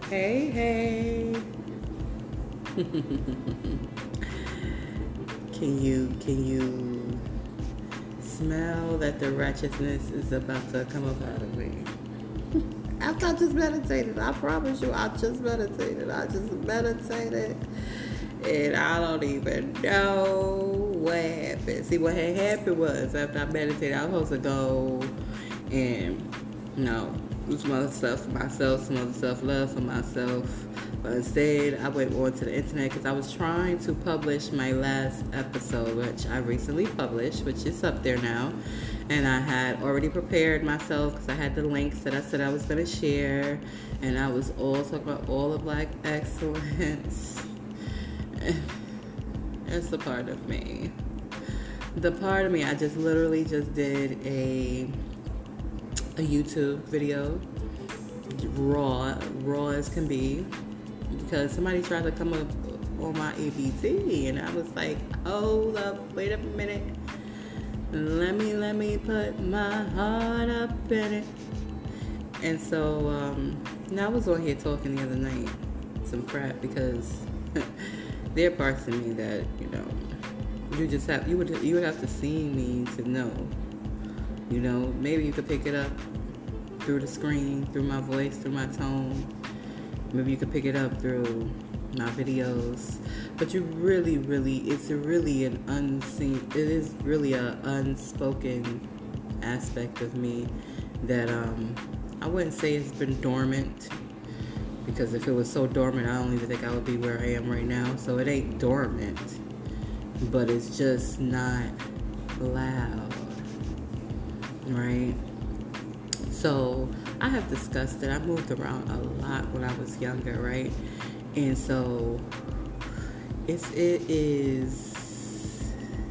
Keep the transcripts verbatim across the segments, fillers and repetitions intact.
Hey, hey. Can you can you smell that the righteousness is about to come up out of me? After I just meditated, I promise you, I just meditated. I just meditated, and I don't even know what happened. See, what had happened was after I meditated, I was supposed to go and you know do some other stuff for myself, some other self love for myself. But instead, I went on to the internet because I was trying to publish my last episode, which I recently published, which is up there now. And I had already prepared myself because I had the links that I said I was going to share. And I was all talking about all of Black excellence. That's the part of me. The part of me, I just literally just did a, a YouTube video, raw, raw as can be. Because somebody tried to come up on my A B T, and I was like, hold up, wait a minute. Let me, let me put my heart up in it. And so, um, now I was on here talking the other night, some crap, because there are parts of me that, you know, you just have, you would, you would have to see me to know. You know, maybe you could pick it up through the screen, through my voice, through my tone. Maybe you could pick it up through my videos, but you really, really, it's a really an unseen, it is really a unspoken aspect of me that um, I wouldn't say it's been dormant, because if it was so dormant, I don't even think I would be where I am right now. So it ain't dormant, but it's just not loud, right? So I have discussed it. I moved around a lot when I was younger, right? And so it's it is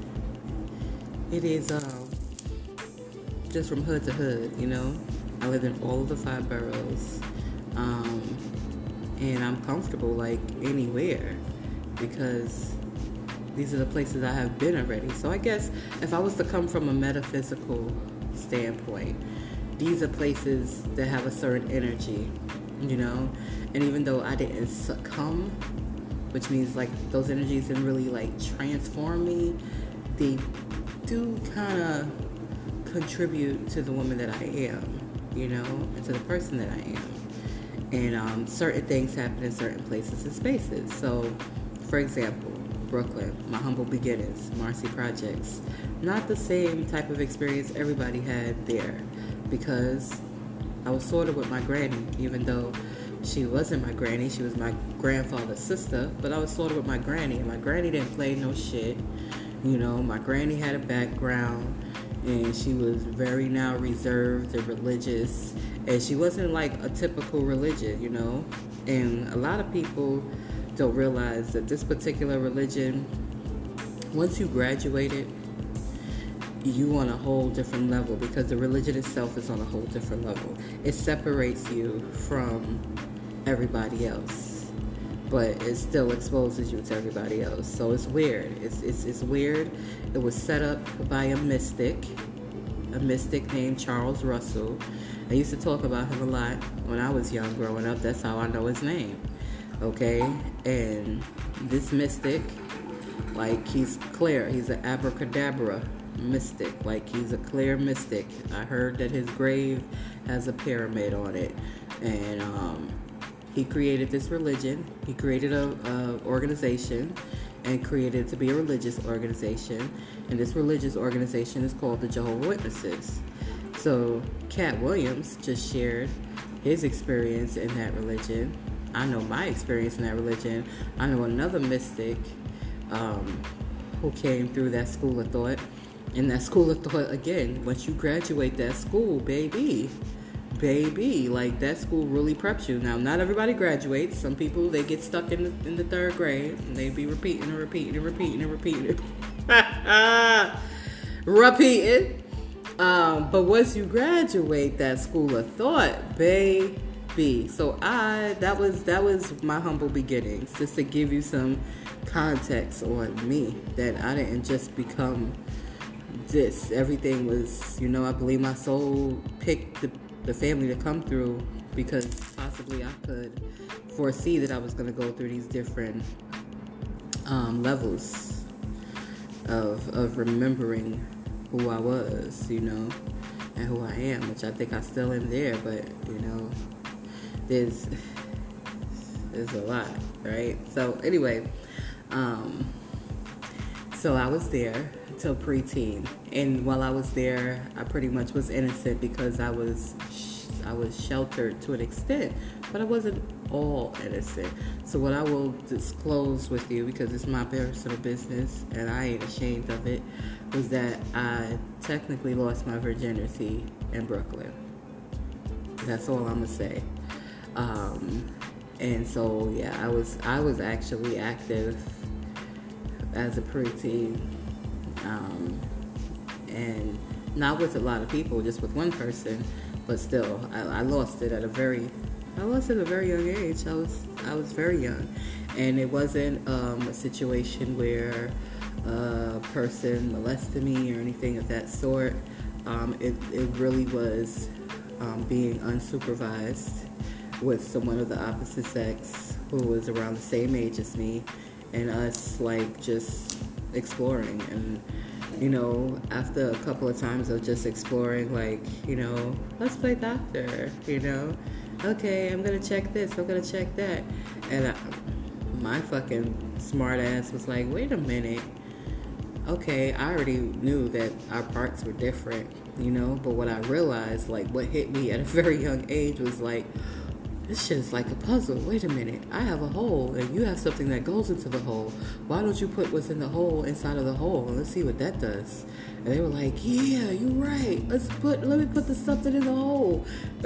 it is um just from hood to hood, you know. I lived in all of the five boroughs, um, and I'm comfortable like anywhere because these are the places I have been already. So I guess if I was to come from a metaphysical standpoint, these are places that have a certain energy, you know? And even though I didn't succumb, which means like those energies didn't really like transform me, they do kind of contribute to the woman that I am, you know, and to the person that I am. And um, certain things happen in certain places and spaces. So, for example, Brooklyn, my humble beginnings, Marcy Projects, not the same type of experience everybody had there. Because I was sort of with my granny, even though she wasn't my granny, she was my grandfather's sister, but I was sort of with my granny, and my granny didn't play no shit, you know. My granny had a background, and she was very now reserved and religious, and she wasn't like a typical religion, you know. And a lot of people don't realize that this particular religion, once you graduated, you on a whole different level, because the religion itself is on a whole different level. It separates you from everybody else, but it still exposes you to everybody else. So it's weird. It's it's, it's weird. It was set up by a mystic, a mystic named Charles Russell. I used to talk about him a lot when I was young growing up. That's how I know his name. Okay? And this mystic, like, he's clear. He's an abracadabra mystic, like he's a clear mystic. I heard that his grave has a pyramid on it, and um, he created this religion. He created a, a organization and created it to be a religious organization, and this religious organization is called the Jehovah's Witnesses. So Cat Williams just shared his experience in that religion. I know my experience in that religion. I know another mystic um, who came through that school of thought. In that school of thought, again, once you graduate that school, baby, baby, like that school really preps you. Now, not everybody graduates. Some people, they get stuck in the, in the third grade, and they be repeating and repeating and repeating and repeating. Repeating. Um, but once you graduate that school of thought, baby. So I, that was, that was my humble beginnings, just to give you some context on me, that I didn't just become this. Everything was, you know, I believe my soul picked the, the family to come through because possibly I could foresee that I was going to go through these different um, levels of of remembering who I was, you know, and who I am, which I think I still am there, but, you know, there's, there's a lot, right? So, anyway, um, so I was there till preteen, and while I was there, I pretty much was innocent because I was, I was sheltered to an extent, but I wasn't all innocent. So what I will disclose with you, because it's my personal business and I ain't ashamed of it, was that I technically lost my virginity in Brooklyn. That's all I'm gonna say. Um, and so yeah, I was I was actually active as a preteen, um, and not with a lot of people, just with one person. But still, I, I lost it at a very, I lost it at a very young age. I was, I was very young, and it wasn't um, a situation where a person molested me or anything of that sort. Um, it, it really was um, being unsupervised with someone of the opposite sex who was around the same age as me, and us like just exploring. And you know, after a couple of times of just exploring, like, you know, let's play doctor, you know, okay, I'm gonna check this, I'm gonna check that, and I, my fucking smart ass was like, wait a minute, okay, I already knew that our parts were different, you know, but what I realized, like, what hit me at a very young age was like, this shit is like a puzzle. Wait a minute. I have a hole, and you have something that goes into the hole. Why don't you put what's in the hole inside of the hole, and let's see what that does? And they were like, yeah, you're right. Let's put, let me put the something in the hole.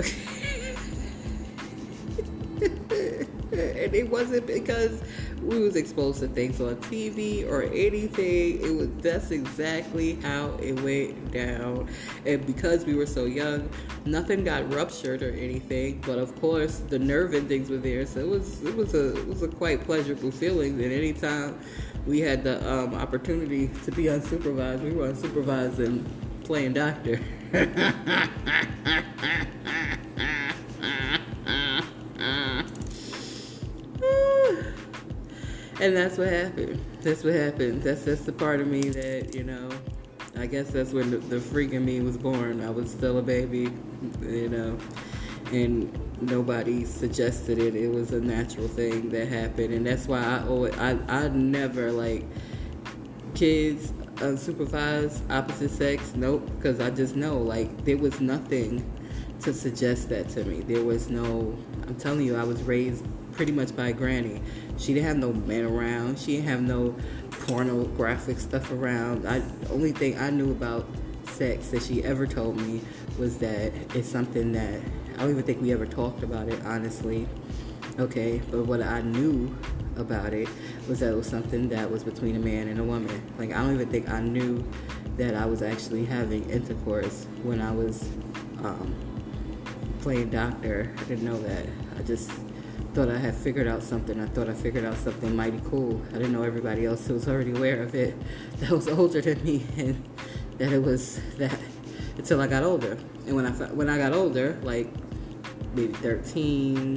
And it wasn't because we was exposed to things on T V or anything. It was, that's exactly how it went down. And because we were so young, nothing got ruptured or anything. But of course, the nerve endings were there, so it was it was a it was a quite pleasurable feeling. And anytime we had the um, opportunity to be unsupervised, we were unsupervised and playing doctor. And that's what happened. That's what happened. That's that's the part of me that, you know, I guess that's when the, the freak in me was born. I was still a baby, you know, and nobody suggested it. It was a natural thing that happened, and that's why I always, I I never like kids unsupervised opposite sex. Nope, because I just know, like, there was nothing to suggest that to me. There was no. I'm telling you, I was raised pretty much by a granny. She didn't have no men around. She didn't have no pornographic stuff around. I, the only thing I knew about sex that she ever told me was that it's something that, I don't even think we ever talked about it, honestly. Okay, but what I knew about it was that it was something that was between a man and a woman. Like, I don't even think I knew that I was actually having intercourse when I was um, playing doctor. I didn't know that. I just thought I had figured out something. I thought I figured out something mighty cool. I didn't know everybody else who was already aware of it that was older than me, and that it was that until I got older. And when I when I got older, like maybe thirteen,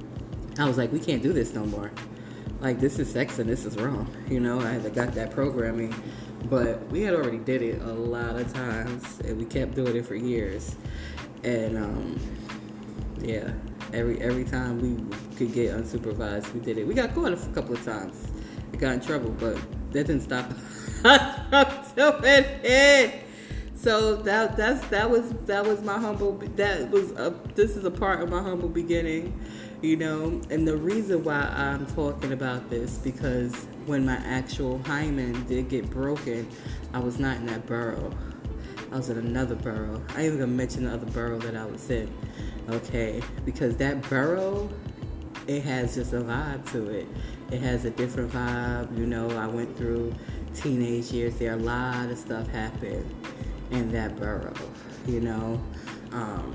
I was like, we can't do this no more. Like, this is sex and this is wrong. You know, I had got that programming, but we had already did it a lot of times, and we kept doing it for years. And um, yeah. Every every time we could get unsupervised, we did it. We got caught a couple of times. We got in trouble, but that didn't stop us from doing it. So that that's that was that was my humble. That was a, this is a part of my humble beginning, you know. And the reason why I'm talking about this, because when my actual hymen did get broken, I was not in that borough. I was in another borough. I ain't even gonna mention the other borough that I was in. Okay, because that borough, it has just a vibe to it. It has a different vibe. You know, I went through teenage years there. A lot of stuff happened in that borough, you know. Um,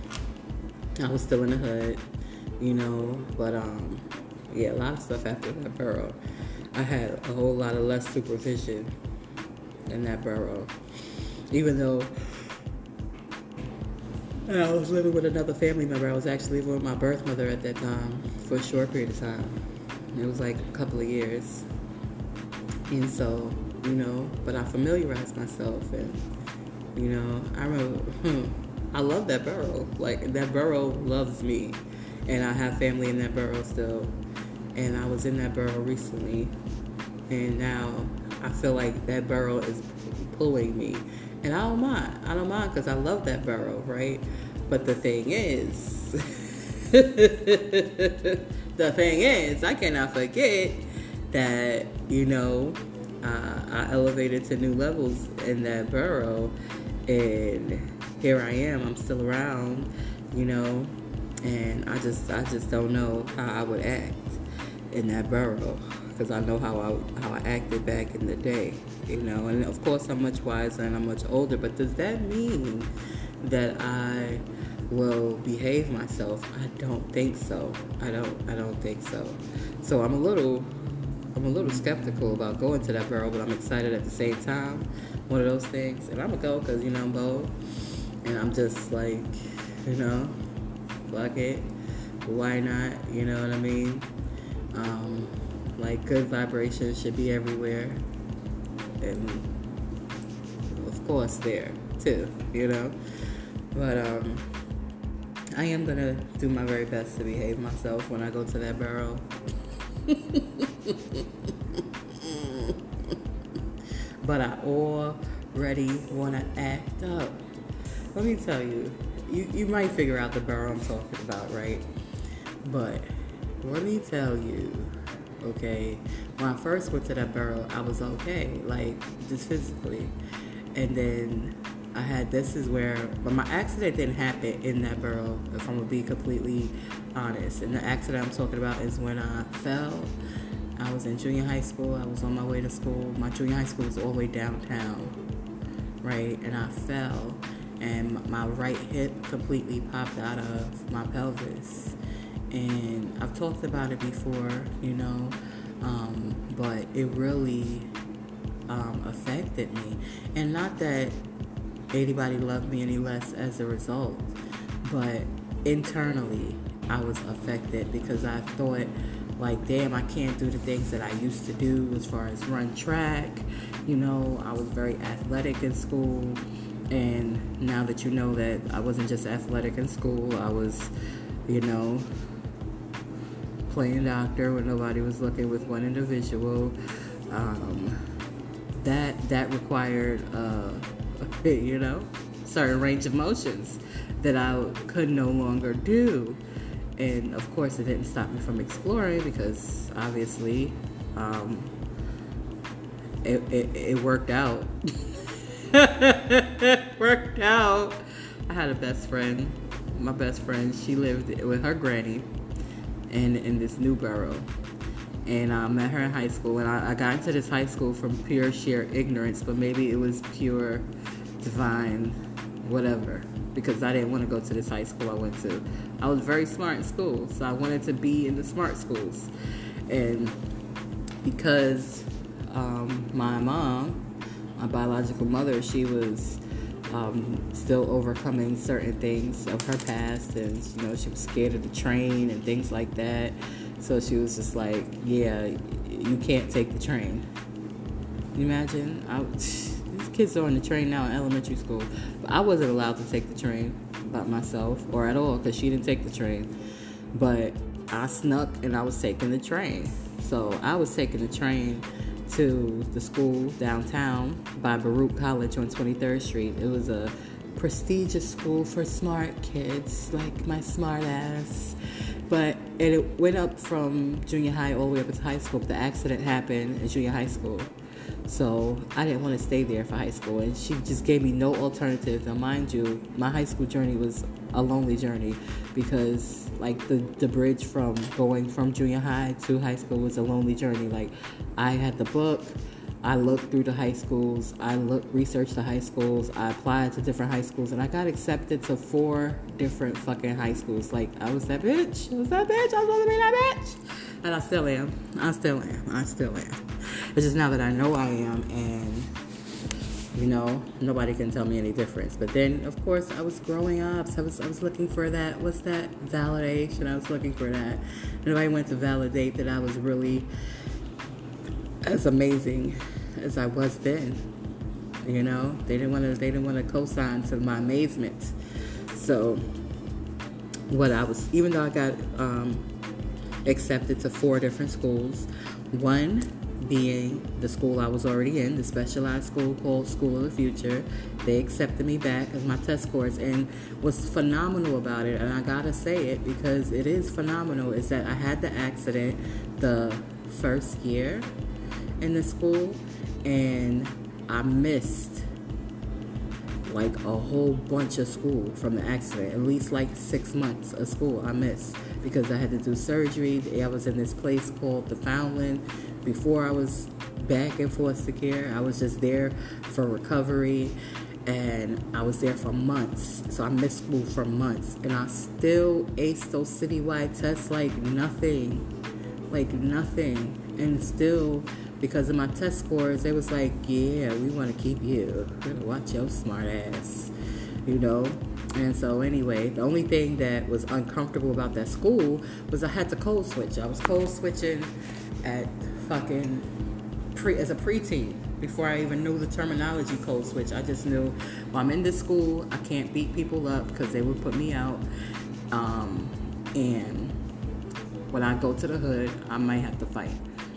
I was still in the hood, you know, but um, yeah, a lot of stuff happened in that borough. I had a whole lot of less supervision in that borough, even though And I was living with another family member. I was actually living with my birth mother at that time for a short period of time. It was like a couple of years. And so, you know, but I familiarized myself, and, you know, I remember, hmm, I love that borough. Like, that borough loves me. And I have family in that borough still. And I was in that borough recently. And now I feel like that borough is pulling me. And I don't mind. I don't mind because I love that borough, right? But the thing is, the thing is, I cannot forget that, you know, uh, I elevated to new levels in that borough. And here I am. I'm still around, you know. And I just, I just don't know how I would act in that borough, because I know how I how I acted back in the day, you know. And of course, I'm much wiser and I'm much older. But does that mean that I will behave myself? I don't think so. I don't. I don't think so. So I'm a little, I'm a little skeptical about going to that borough, but I'm excited at the same time. One of those things, and I'm gonna go because, you know, I'm bold, and I'm just like, you know, fuck it, why not? You know what I mean? Um, like, good vibrations should be everywhere, and of course there too, you know. But um, I am gonna do my very best to behave myself when I go to that borough. But I already want to act up. Let me tell you, you, you might figure out the borough I'm talking about, right? But let me tell you, okay, when I first went to that borough, I was okay, like, just physically. And then I had, this is where, but my accident didn't happen in that borough, if I'm gonna be completely honest. And the accident I'm talking about is when I fell. I was in junior high school. I was on my way to school. My junior high school was all the way downtown, right? And I fell, and my right hip completely popped out of my pelvis. And I've talked about it before, you know, um, but it really um, affected me. And not that anybody loved me any less as a result, but internally I was affected because I thought, like, damn, I can't do the things that I used to do as far as run track. You know, I was very athletic in school. And now that you know that I wasn't just athletic in school, I was, you know, playing doctor when nobody was looking with one individual. Um, that that required, uh, you know, certain range of motions that I could no longer do. And of course, it didn't stop me from exploring because obviously um, it, it, it worked out. Worked out. I had a best friend. My best friend, she lived with her granny in, in this new borough. And I met her in high school. And I, I got into this high school from pure sheer ignorance, but maybe it was pure divine whatever, because I didn't want to go to this high school I went to. I was very smart in school, so I wanted to be in the smart schools. And because um, my mom, my biological mother, she was um, still overcoming certain things of her past, and, you know, she was scared of the train and things like that. So she was just like, yeah, you can't take the train. Can you imagine? I, these kids are on the train now in elementary school. But I wasn't allowed to take the train by myself or at all because she didn't take the train. But I snuck and I was taking the train. So I was taking the train to the school downtown by Baruch College on twenty-third Street. It was a prestigious school for smart kids, like my smart ass. But it went up from junior high all the way up to high school. The accident happened in junior high school. So I didn't want to stay there for high school. And she just gave me no alternative. Now, mind you, my high school journey was a lonely journey because, like, the, the bridge from going from junior high to high school was a lonely journey. Like, I had the book. I looked through the high schools. I looked, researched the high schools. I applied to different high schools, and I got accepted to four different fucking high schools. Like, I was that bitch. I was that bitch. I was supposed to be that bitch. And I still am. I still am. I still am. It's just now that I know I am, and, You know, nobody can tell me any difference. But then, of course, I was growing up, so I was I was looking for that. What's that? Validation. I was looking for that. Nobody went to validate that I was really as amazing as I was then. You know, they didn't want to. They didn't want to co-sign to my amazement. So, what I was, even though I got um, accepted to four different schools, one being the school I was already in, the specialized school called School of the Future. They accepted me back as my test scores, and what's phenomenal about it, and I gotta say it because it is phenomenal, is that I had the accident the first year in the school, and I missed like a whole bunch of school from the accident. At least like six months of school I missed because I had to do surgery. I was in this place called the Foundland. Before I was back in foster care, I was just there for recovery, and I was there for months. So I missed school for months, and I still aced those citywide tests like nothing, like nothing. And still, because of my test scores, they was like, yeah, we want to keep you. We're going to watch your smart ass, you know? And so anyway, the only thing that was uncomfortable about that school was I had to code switch. I was code switching at fucking pre as a preteen before I even knew the terminology code switch. I just knew, well, I'm in this school, I can't beat people up because they would put me out. Um, and when I go to the hood, I might have to fight.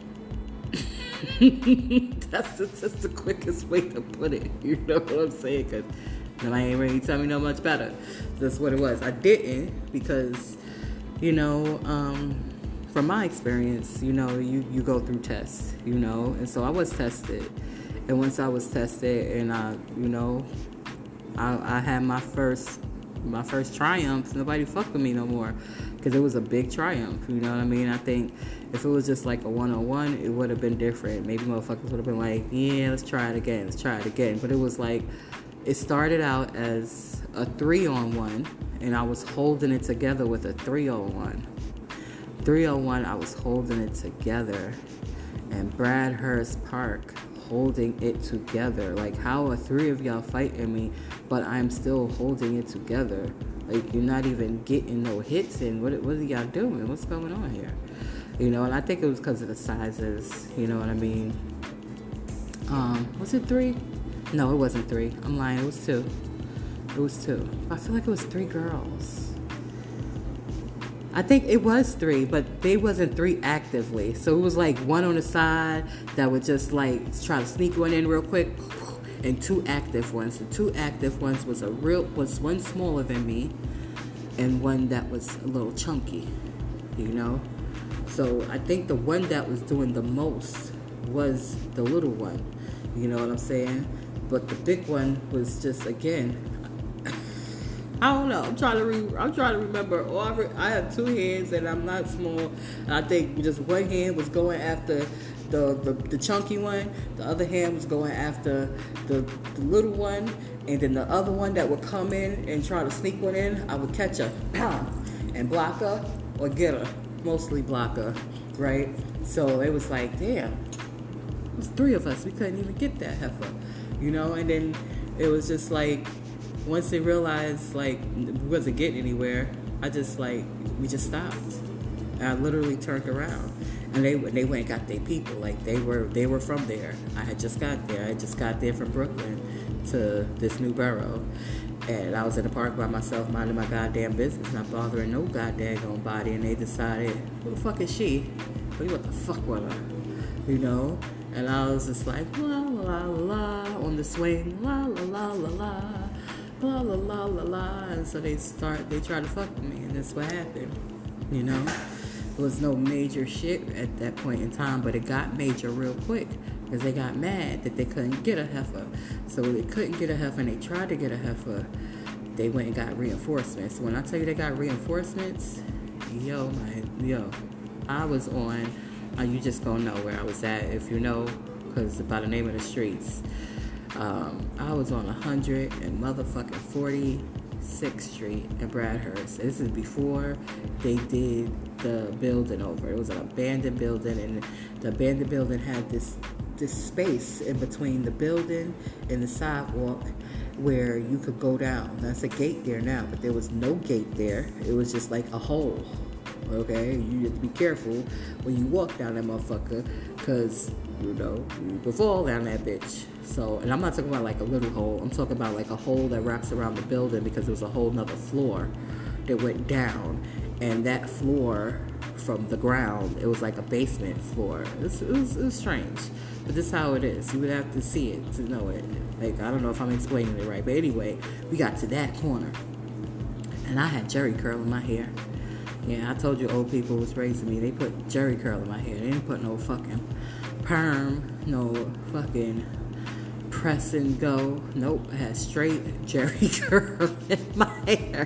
that's, the, that's the quickest way to put it. You know what I'm saying? Because nobody ain't really tell me no much better. That's what it was. I didn't because, you know, um, from my experience, you know, you, you go through tests, you know, and so I was tested. And once I was tested and I, you know, I, I had my first, my first triumph, nobody fucked with me no more because it was a big triumph, you know what I mean? I think if it was just like a one-on-one, it would have been different. Maybe motherfuckers would have been like, yeah, let's try it again, let's try it again. But it was like, it started out as a three-on-one, and I was holding it together with a three-on-one. three oh one, I was holding it together, and Bradhurst Park holding it together. Like, how are three of y'all fighting me, but I'm still holding it together? Like, you're not even getting no hits in. What, what are y'all doing? What's going on here? You know, and I think it was because of the sizes. You know what I mean? Um, was it three? No, it wasn't three. I'm lying. It was two. It was two. I feel like it was three girls. I think it was three, but they wasn't three actively. So it was like one on the side that would just like try to sneak one in real quick, and two active ones. The two active ones was a real was one smaller than me, and one that was a little chunky, you know. So I think the one that was doing the most was the little one, you know what I'm saying? But the big one was just, again, I don't know. I'm trying to re- I'm trying to remember. Oh, I, re- I have two hands and I'm not small. And I think just one hand was going after the, the, the chunky one. The other hand was going after the, the little one. And then the other one that would come in and try to sneak one in, I would catch her, pow, and block her or get her. Mostly block her, right? So it was like, damn, it was three of us. We couldn't even get that heifer, you know? And then it was just like, once they realized, like, we wasn't getting anywhere, I just, like, we just stopped. And I literally turned around. And they they went and got their people. Like, they were they were from there. I had just got there. I had just got there from Brooklyn to this new borough. And I was in the park by myself, minding my goddamn business, not bothering no goddamn body. And they decided, who the fuck is she? What the fuck with her? You know? And I was just like, la la la la, on the swing, la la la la la. La la la la la, and so they start, they try to fuck with me, and that's what happened, you know? There was no major shit at that point in time, but it got major real quick, because they got mad that they couldn't get a heifer. So they couldn't get a heifer, and they tried to get a heifer, they went and got reinforcements. When I tell you they got reinforcements, yo, my, yo, I was on, uh, you just gonna know where I was at, if you know, because by the name of the streets. Um, I was on one hundred and motherfucking forty-sixth Street in Bradhurst. This is before they did the building over. It was an abandoned building, and the abandoned building had this this space in between the building and the sidewalk where you could go down. That's a gate there now, but there was no gate there. It was just like a hole. Okay, you have to be careful when you walk down that motherfucker, because, you know, you can fall down that bitch. So, and I'm not talking about like a little hole. I'm talking about like a hole that wraps around the building, because there was a whole nother floor that went down. And that floor from the ground, it was like a basement floor. It was, it was, it was strange. But this is how it is. You would have to see it to know it. Like, I don't know if I'm explaining it right. But anyway, we got to that corner. And I had jerry curl in my hair. Yeah, I told you old people was raising me. They put jerry curl in my hair. They didn't put no fucking perm, no fucking press and go. Nope, I had straight jerry curl in my hair.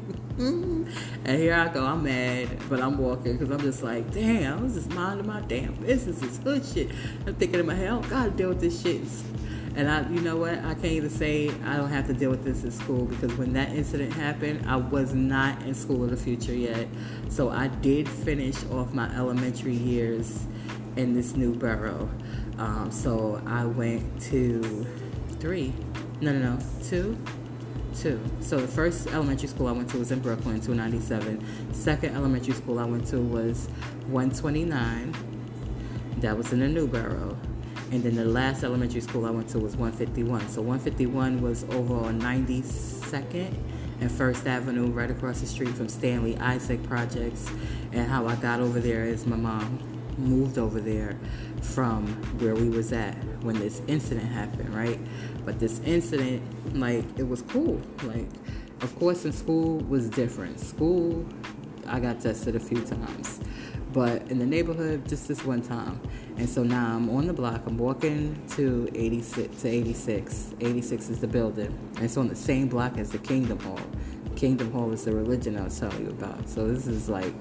And here I go, I'm mad, but I'm walking because I'm just like, damn, I was just minding my damn business. This hood shit. I'm thinking in my head, I don't gotta deal with this shit. And I, you know what? I can't even say I don't have to deal with this in school, because when that incident happened, I was not in School of the Future yet. So I did finish off my elementary years in this new borough. Um, so I went to three, no, no, no, two, two. So the first elementary school I went to was in Brooklyn, two ninety-seven. Second elementary school I went to was one twenty-nine. That was in the new borough. And then the last elementary school I went to was one fifty-one. So one fifty-one was over on ninety-second and First Avenue, right across the street from Stanley Isaac Projects. And how I got over there is my mom moved over there from where we was at when this incident happened, right? But this incident, like, it was cool. Like, of course, in school was different. School, I got tested a few times. But in the neighborhood, just this one time. And so now I'm on the block. I'm walking to eighty-six to eighty-six. eighty-six is the building. And it's on the same block as the Kingdom Hall. Kingdom Hall is the religion I was telling you about. So this is like,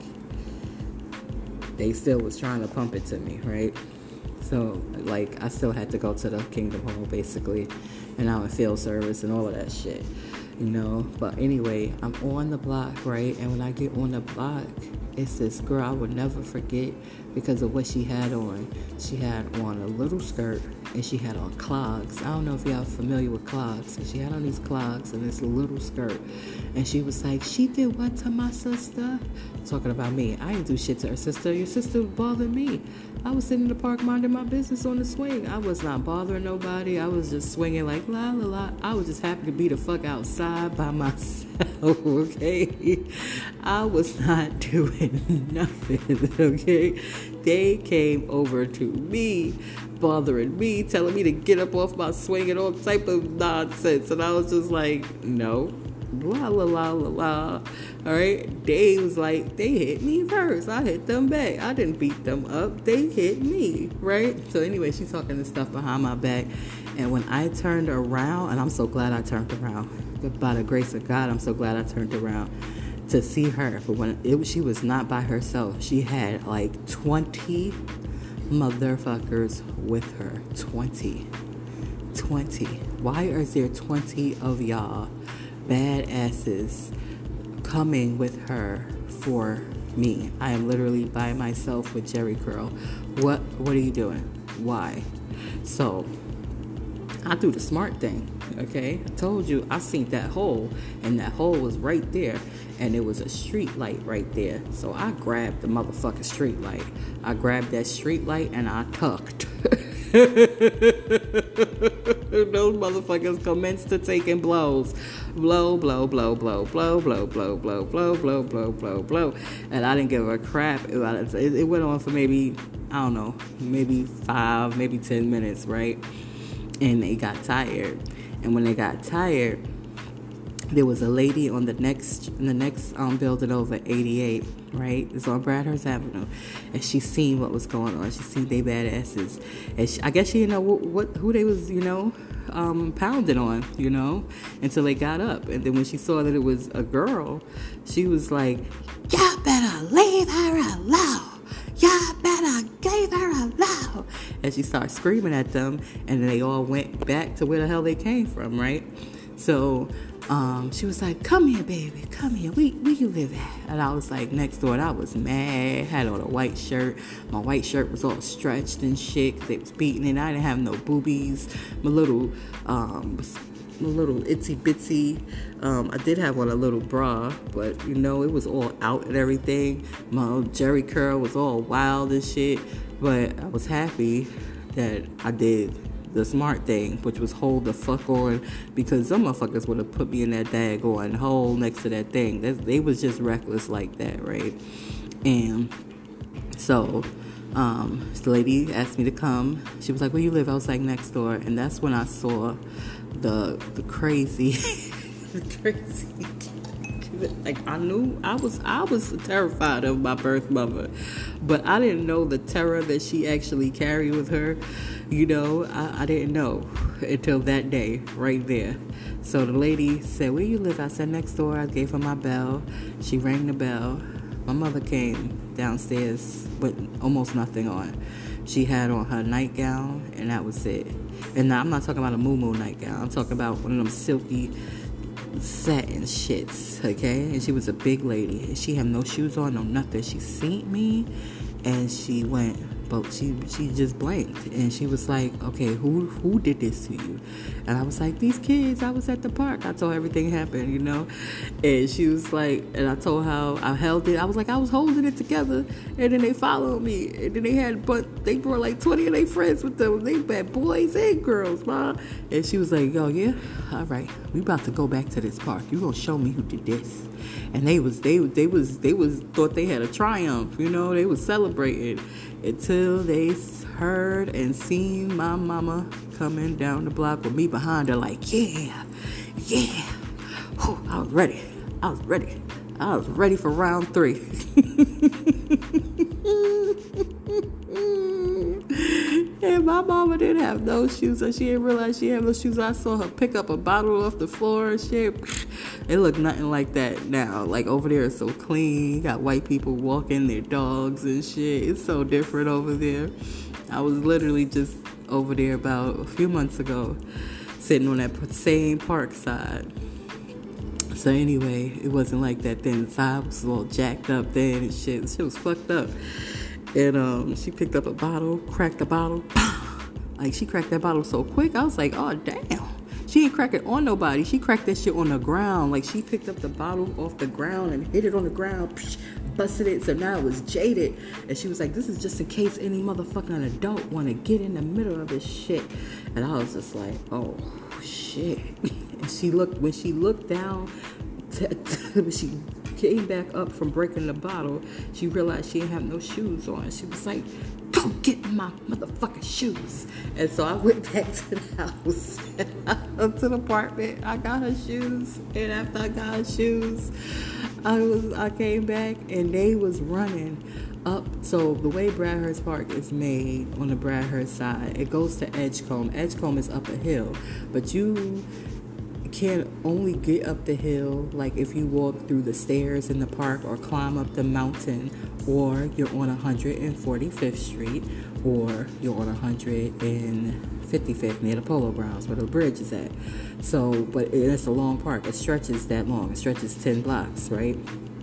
they still was trying to pump it to me, right? So, like, I still had to go to the Kingdom Hall, basically. And I'm in field service and all of that shit, you know? But anyway, I'm on the block, right? And when I get on the block, it's this girl I would never forget because of what she had on. She had on a little skirt and she had on clogs. I don't know if y'all familiar with clogs. And she had on these clogs and this little skirt. And she was like, she did what to my sister? Talking about me. I didn't do shit to her sister. Your sister bothered me. I was sitting in the park minding my business on the swing. I was not bothering nobody. I was just swinging like la la la. I was just happy to be the fuck outside by myself, okay? I was not doing nothing, okay? They came over to me, bothering me, telling me to get up off my swing and all type of nonsense. And I was just like, no. La la la la la. All right. They was like, they hit me first. I hit them back. I didn't beat them up. They hit me. Right. So anyway, she's talking this stuff behind my back. And when I turned around, and I'm so glad I turned around. By the grace of God, I'm so glad I turned around to see her. But when it, she was not by herself, she had like twenty motherfuckers with her. twenty. twenty. Why is there twenty of y'all badasses coming with her for me? I am literally by myself with Jerry Curl. What what are you doing? Why? So I do the smart thing, okay? I told you I seen that hole, and that hole was right there, and it was a street light right there. So I grabbed the motherfucking street light. I grabbed that street light and I tucked. Those motherfuckers commenced to taking blows. Blow, blow, blow, blow, blow, blow, blow, blow, blow, blow, blow, blow, blow. And I didn't give a crap about it. It went on for maybe, I don't know, maybe five, maybe ten minutes, right? And they got tired. And when they got tired, there was a lady on the next in the next um, building over, eighty-eight, right? It's on Bradhurst Avenue, and she seen what was going on. She seen they badasses, and she, I guess she didn't know what, what who they was, you know, um, pounding on, you know, until they got up. And then when she saw that it was a girl, she was like, "Y'all better leave her alone. Y'all better leave her alone." And she started screaming at them, and they all went back to where the hell they came from, right? So Um, she was like, come here, baby, come here. Where, where you live at? And I was like, next door. And I was mad. Had on a white shirt. My white shirt was all stretched and shit because they was beating it. I didn't have no boobies. My little, um, my little itsy bitsy. Um, I did have on a little bra, but you know, it was all out and everything. My Jerry curl was all wild and shit. But I was happy that I did the smart thing, which was hold the fuck on, because some motherfuckers would have put me in that daggone hole next to that thing. That's, they was just reckless like that, right? And so um, the lady asked me to come. She was like, where you live? I was like, next door. And that's when I saw the the crazy, the crazy. Like I knew I was I was terrified of my birth mother, but I didn't know the terror that she actually carried with her. You know, I, I didn't know until that day right there. So the lady said, where you live? I said, next door. I gave her my bell. She rang the bell. My mother came downstairs with almost nothing on. She had on her nightgown, and that was it. And now I'm not talking about a muumuu nightgown. I'm talking about one of them silky satin shits, okay? And she was a big lady. And she had no shoes on, no nothing. She seen me, and she went, but she she just blanked, and she was like, okay, who who did this to you? And I was like, these kids. I was at the park. I told her everything happened, you know. And she was like, and I told how I held it. I was like, I was holding it together, and then they followed me, and then they had, but they brought like twenty of their friends with them. They had boys and girls, mom. And she was like, yo, yeah, all right, we about to go back to this park. You gonna show me who did this? And they was they they was they was thought they had a triumph, you know. They was celebrating until they heard and seen my mama coming down the block with me behind her, like, yeah, yeah. Whew, I was ready. I was ready. I was ready for round three. And my mama didn't have no shoes, so she didn't realize she had no shoes. I saw her pick up a bottle off the floor and shit. It looked nothing like that now. Like, over there it's so clean. You got white people walking their dogs and shit. It's so different over there. I was literally just over there about a few months ago, sitting on that same park side. So anyway, it wasn't like that then. The side was all jacked up then and shit. Shit was fucked up. And um, she picked up a bottle, cracked the bottle. Like, she cracked that bottle so quick. I was like, oh, damn. She didn't crack it on nobody. She cracked that shit on the ground. Like, she picked up the bottle off the ground and hit it on the ground, busted it, so now it was jaded. And she was like, this is just in case any motherfucking adult want to get in the middle of this shit. And I was just like, oh, shit. And she looked, when she looked down, t- t- when she came back up from breaking the bottle, she realized she didn't have no shoes on. She was like, don't get in my motherfucking shoes. And so I went back to the house, up to the apartment. I got her shoes, and after I got her shoes, I was I came back, and they was running up. So the way Bradhurst Park is made on the Bradhurst side, it goes to Edgecombe. Edgecombe is up a hill, but you can only get up the hill like if you walk through the stairs in the park or climb up the mountain, or you're on one hundred forty-fifth Street, or you're on one hundred fifty-fifth near the Polo Grounds where the bridge is at. So, but it's a long park. It stretches that long. It stretches ten blocks, right?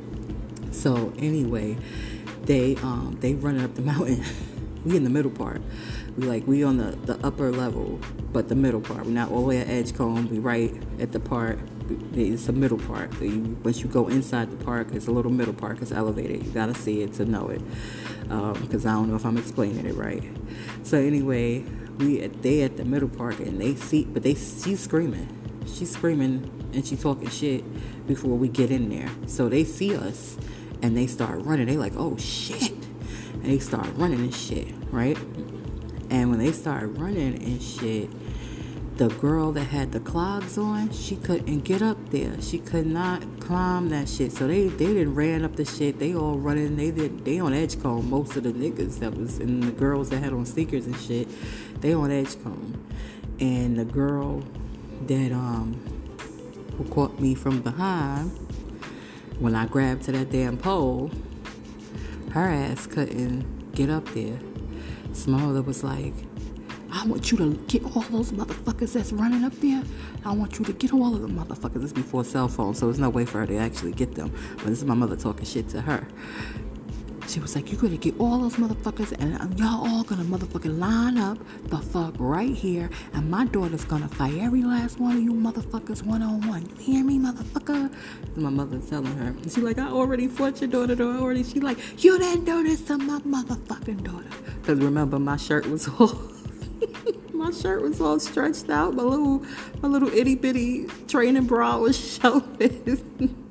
So anyway, they um they running up the mountain. We in the middle part. We like we on the, the upper level, but the middle part. We're not all the way at Edgecombe. We right at the part. It's the middle part. So you, once you go inside the park, it's a little middle park. It's elevated. You gotta see it to know it, because um, I don't know if I'm explaining it right. So anyway, we at, they at the middle part, and they see, but they she's screaming. She's screaming and she talking shit before we get in there. So they see us and they start running. They like, oh shit. And they start running and shit, right? And when they started running and shit, the girl that had the clogs on, she couldn't get up there. She could not climb that shit. So they they didn't ran up the shit. They all running. They did. They on Edgecombe. Most of the niggas that was, and the girls that had on sneakers and shit, they on Edgecombe. And the girl that um who caught me from behind, when I grabbed to that damn pole, her ass couldn't get up there. Smaller was like, I want you to get all those motherfuckers that's running up there. I want you to get all of them motherfuckers. This is before cell phones, so there's no way for her to actually get them. But this is my mother talking shit to her. She was like, you gotta get all those motherfuckers, and y'all all gonna motherfucking line up the fuck right here, and my daughter's gonna fight every last one of you motherfuckers one-on-one. You hear me, motherfucker? And my mother's telling her. And she like, I already fought your daughter, though. I already. She like, you didn't do this to my motherfucking daughter. Because remember, my shirt was all... my shirt was all stretched out. My little, my little itty bitty training bra was showing.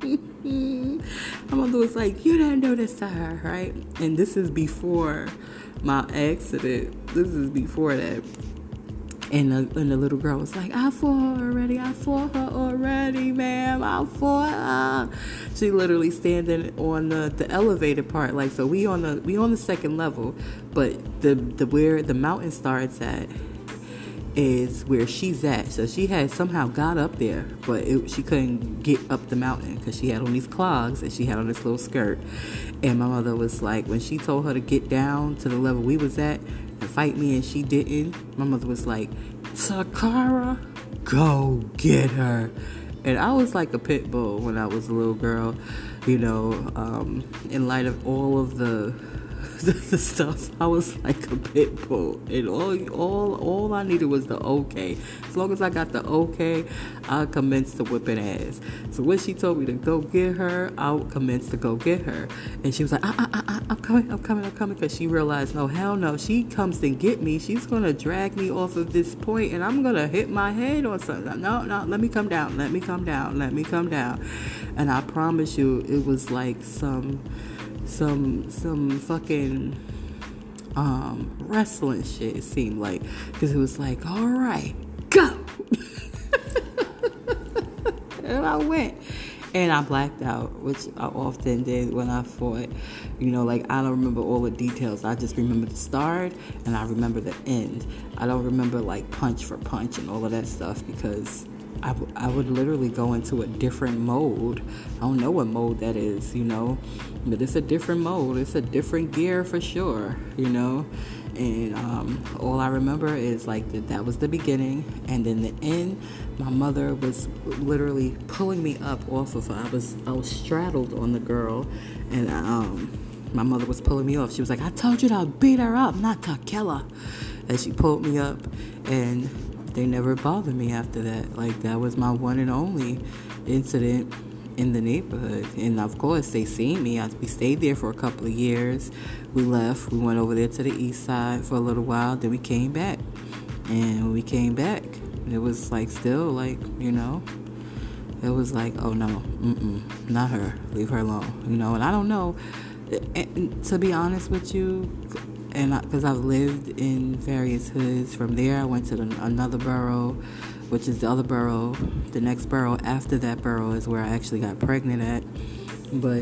My mother was like, you didn't do this to her, right? And this is before my accident. This is before that. And the, and the little girl was like, I fought her already. I fought her already, ma'am. I fought her. She literally standing on the, the elevated part. Like, so we on the we on the second level, but the the where the mountain starts at is where she's at. So she had somehow got up there, but it, she couldn't get up the mountain because she had on these clogs and she had on this little skirt. And my mother was like, when she told her to get down to the level we was at and fight me, and she didn't, my mother was like, Takara, go get her. And I was like a pit bull when I was a little girl, you know, um, in light of all of the the stuff. I was like a pit bull, and all all all I needed was the okay. As long as I got the okay, I commenced to whipping ass. So when she told me to go get her, I commenced to go get her, and she was like, ah, ah, ah, ah, I'm coming, I'm coming, I'm coming, because she realized, no, hell no, she comes and get me, she's gonna drag me off of this point, and I'm gonna hit my head on something. No, no, let me come down, let me come down, let me come down, and I promise you, it was like some. some some fucking um wrestling shit, it seemed like, because it was like, all right, go. And I went, and I blacked out, which I often did when I fought. You know, like, I don't remember all the details. I just remember the start and I remember the end. I don't remember like punch for punch and all of that stuff, because I, w- I would literally go into a different mode. I don't know what mode that is, you know, but it's a different mode. It's a different gear for sure, you know. And um, all I remember is like that that was the beginning, and then the end. My mother was literally pulling me up off of her. I was I was straddled on the girl, and um, my mother was pulling me off. She was like, "I told you to beat her up, not to kill her." And she pulled me up, and they never bothered me after that. Like, that was my one and only incident in the neighborhood. And of course, they seen me. I, we stayed there for a couple of years. We left. We went over there to the east side for a little while. Then we came back. And when we came back, it was like still like, you know, it was like, oh no, mm-mm, not her. Leave her alone. You know, and I don't know. And to be honest with you, and because I've lived in various hoods. From there, I went to the, another borough, which is the other borough. The next borough after that borough is where I actually got pregnant at. But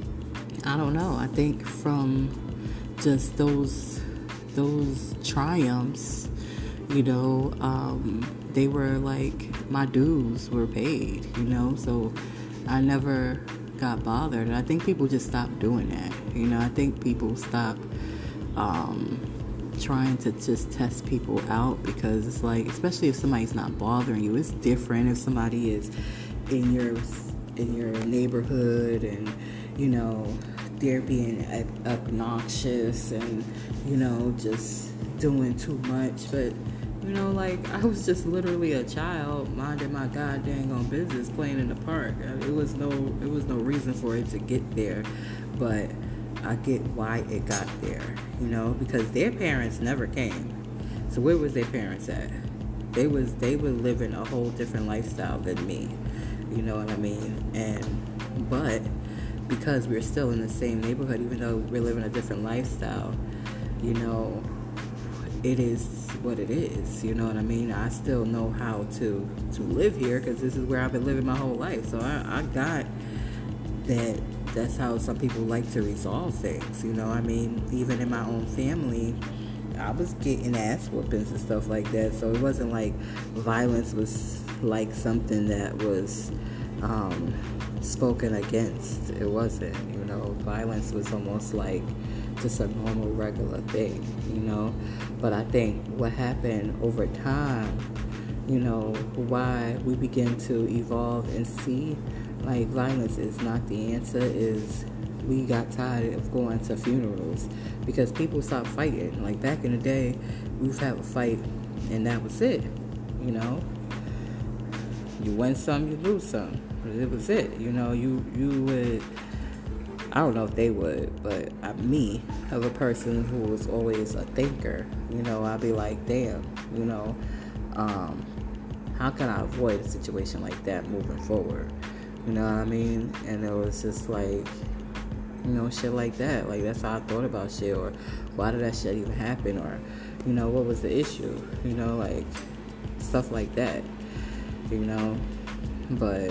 I don't know. I think from just those those triumphs, you know, um, they were like, my dues were paid, you know. So I never got bothered. And I think people just stopped doing that. You know, I think people stopped Um, trying to just test people out, because it's like, especially if somebody's not bothering you, it's different if somebody is in your in your neighborhood and, you know, they're being obnoxious and, you know, just doing too much. But, you know, like, I was just literally a child minding my goddamn own business, playing in the park. It was no it was no reason for it to get there, but I get why it got there, you know, because their parents never came. So where was their parents at? They was they were living a whole different lifestyle than me, you know what I mean? And but because we're still in the same neighborhood, even though we're living a different lifestyle, you know, it is what it is, you know what I mean? I still know how to to live here, because this is where I've been living my whole life. So I, I got that. That's how some people like to resolve things, you know. I mean, even in my own family, I was getting ass whoopings and stuff like that. So it wasn't like violence was like something that was um, spoken against. It wasn't, you know. Violence was almost like just a normal, regular thing, you know. But I think what happened over time, you know, why we begin to evolve and see like violence is not the answer, is we got tired of going to funerals because people stopped fighting. Like back in the day, we would have a fight and that was it, you know. You win some, you lose some. It was it, you know. You you would, I don't know if they would, but I, me, of a person who was always a thinker, you know, I'd be like, damn, you know, um, how can I avoid a situation like that moving forward? You know what I mean? And it was just like, you know, shit like that. Like, that's how I thought about shit. Or why did that shit even happen? Or, you know, what was the issue? You know, like, stuff like that. You know? But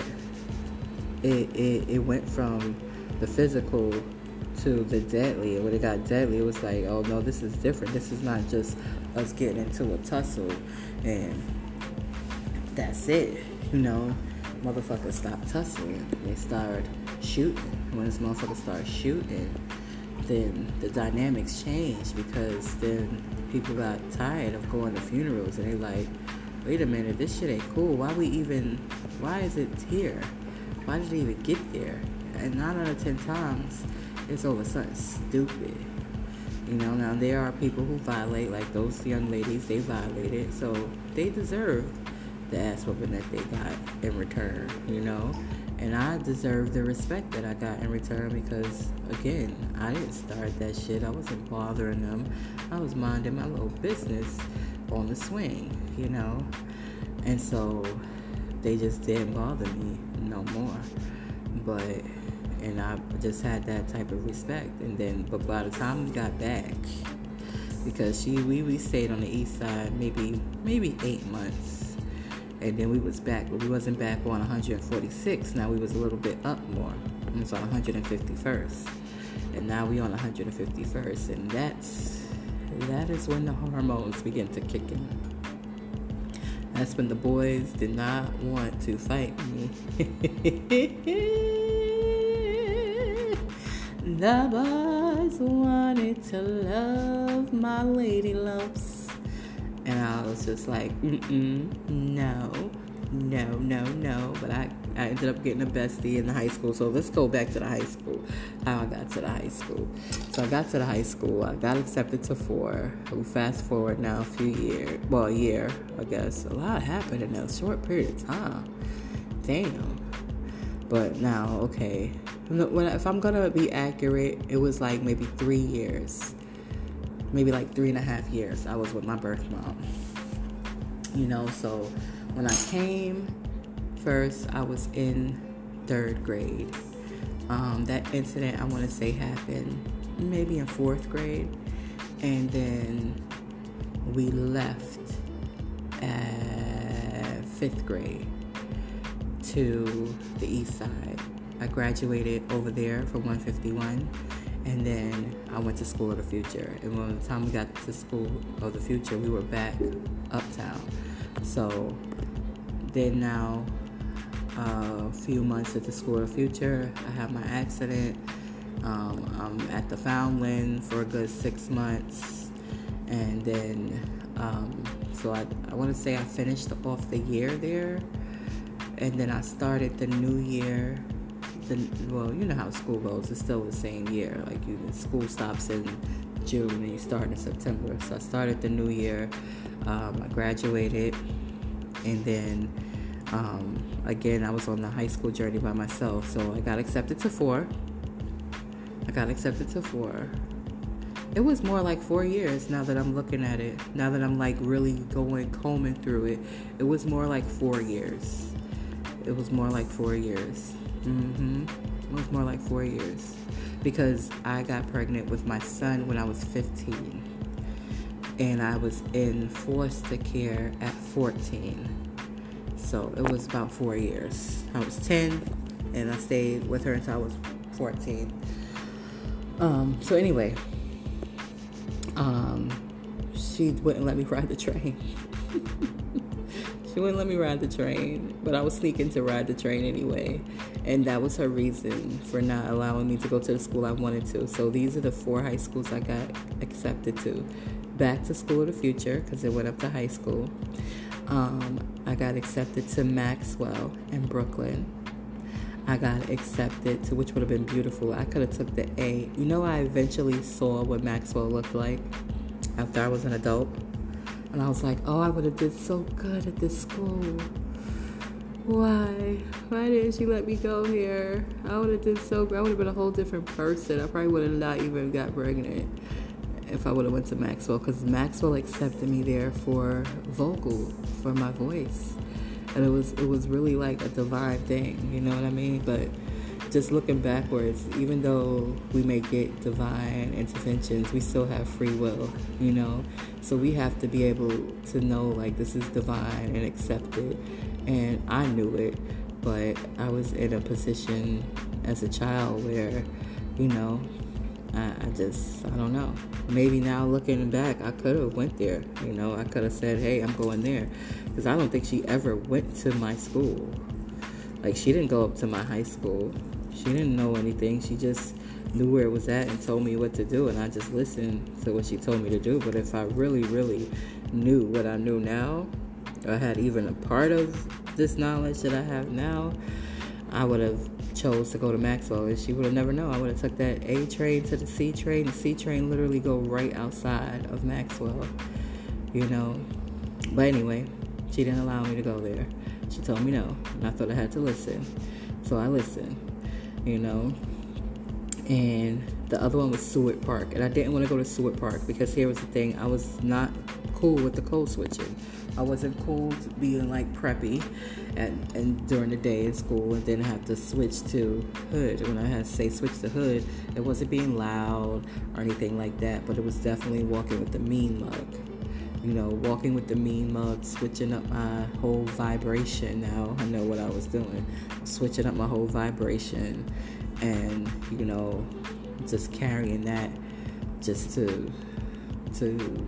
it, it, it went from the physical to the deadly. And when it got deadly, it was like, oh, no, this is different. This is not just us getting into a tussle and that's it. You know? Motherfuckers stopped tussling. They started shooting. When this motherfucker started shooting, then the dynamics changed because then people got tired of going to funerals and they like, wait a minute, this shit ain't cool. Why we even, why is it here? Why did it even get there? And nine out of ten times, it's over something stupid. You know, now there are people who violate, like those young ladies, they violated, so they deserve the ass whooping that they got in return, you know. And I deserve the respect that I got in return because, again, I didn't start that shit. I wasn't bothering them. I was minding my little business on the swing, you know. And so they just didn't bother me no more. But, and I just had that type of respect. And then, but by the time we got back, because she, we, we stayed on the east side maybe, maybe eight months. And then we was back, but we wasn't back on one hundred forty-six. Now we was a little bit up more. It was on one hundred fifty-first. And now we on one hundred fifty-first. And that's, that is when the hormones begin to kick in. That's when the boys did not want to fight me. The boys wanted to love my lady lumps. And I was just like, mm-mm, no, no, no, no. But I, I ended up getting a bestie in the high school. So let's go back to the high school, how I got to the high school. So I got to the high school. I got accepted to four. We fast forward now a few years. Well, a year, I guess. A lot happened in a short period of time. Damn. But now, okay. When, if I'm going to be accurate, it was like maybe three years. Maybe like three and a half years I was with my birth mom. You know, so when I came first, I was in third grade. Um, that incident, I want to say, happened maybe in fourth grade. And then we left at fifth grade to the east side. I graduated over there for one fifty-one. And then I went to School of the Future. And by the time we got to School of the Future, we were back uptown. So then now, uh, a few months at the School of the Future, I have my accident. Um, I'm at the Foundland for a good six months. And then, um, so I, I want to say I finished off the year there. And then I started the new year. The, well, you know how school goes. It's still the same year. Like, you, school stops in June and you start in September. So I started the new year. Um, I graduated. And then, um, again, I was on the high school journey by myself. So I got accepted to four. I got accepted to four. It was more like four years now that I'm looking at it. Now that I'm, like, really going, combing through it. It was more like four years. It was more like four years. Mm-hmm. It was more like four years because I got pregnant with my son when I was fifteen and I was in foster care at fourteen. So it was about four years. I was ten and I stayed with her until I was fourteen. Um, so anyway, um, she wouldn't let me ride the train. She wouldn't let me ride the train, but I was sneaking to ride the train anyway. And that was her reason for not allowing me to go to the school I wanted to. So these are the four high schools I got accepted to. Back to School of the Future, because it went up to high school. Um, I got accepted to Maxwell in Brooklyn. I got accepted to, which would have been beautiful. I could have took the A. You know, I eventually saw what Maxwell looked like after I was an adult. And I was like, oh, I would have did so good at this school. Why? Why didn't she let me go here? I would have did so good. I would have been a whole different person. I probably would have not even got pregnant if I would have went to Maxwell, because Maxwell accepted me there for vocal, for my voice. And it was it was really like a divine thing, you know what I mean? But just looking backwards, even though we may get divine interventions, we still have free will, you know? So we have to be able to know, like, this is divine and accept it. And I knew it, but I was in a position as a child where, you know, I, I just, I don't know. Maybe now looking back, I could have went there. You know, I could have said, hey, I'm going there. Because I don't think she ever went to my school. Like, she didn't go up to my high school. She didn't know anything. She just knew where it was at and told me what to do. And I just listened to what she told me to do. But if I really, really knew what I knew now, or had even a part of this knowledge that I have now, I would have chose to go to Maxwell, and she would have never known. I would have took that A train to the C train. The C train literally go right outside of Maxwell, you know. But anyway, she didn't allow me to go there. She told me no, and I thought I had to listen. So I listened, you know. And the other one was Seward Park, and I didn't want to go to Seward Park because here was the thing: I was not cool with the code switching. I wasn't cool to being like preppy and, and during the day in school and then have to switch to hood. When I had to say switch to hood, it wasn't being loud or anything like that, but it was definitely walking with the mean mug. You know, walking with the mean mug, switching up my whole vibration. Now I know what I was doing. Switching up my whole vibration and, you know, just carrying that just to to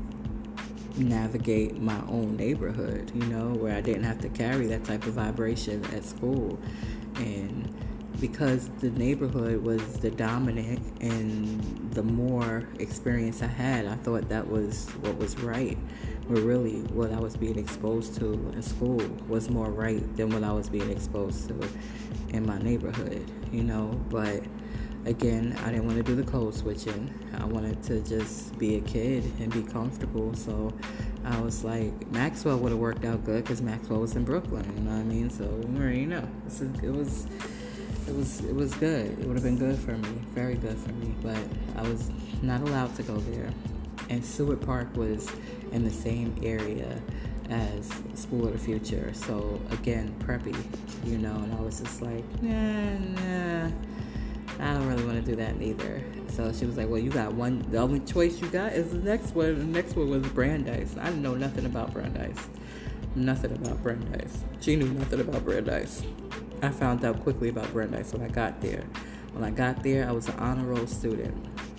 navigate my own neighborhood, you know, where I didn't have to carry that type of vibration at school. And because the neighborhood was the dominant and the more experience I had, I thought that was what was right. But really what I was being exposed to in school was more right than what I was being exposed to in my neighborhood, you know. But again, I didn't want to do the code switching. I wanted to just be a kid and be comfortable. So I was like, Maxwell would have worked out good because Maxwell was in Brooklyn. You know what I mean? So you already know. It was, it was, it was good. It would have been good for me, very good for me. But I was not allowed to go there. And Seward Park was in the same area as School of the Future. So again, preppy, you know. And I was just like, nah, nah. I don't really want to do that neither. So she was like, well, you got one. The only choice you got is the next one. The next one was Brandeis. I didn't know nothing about Brandeis. Nothing about Brandeis. She knew nothing about Brandeis. I found out quickly about Brandeis when I got there. When I got there, I was an honor roll student.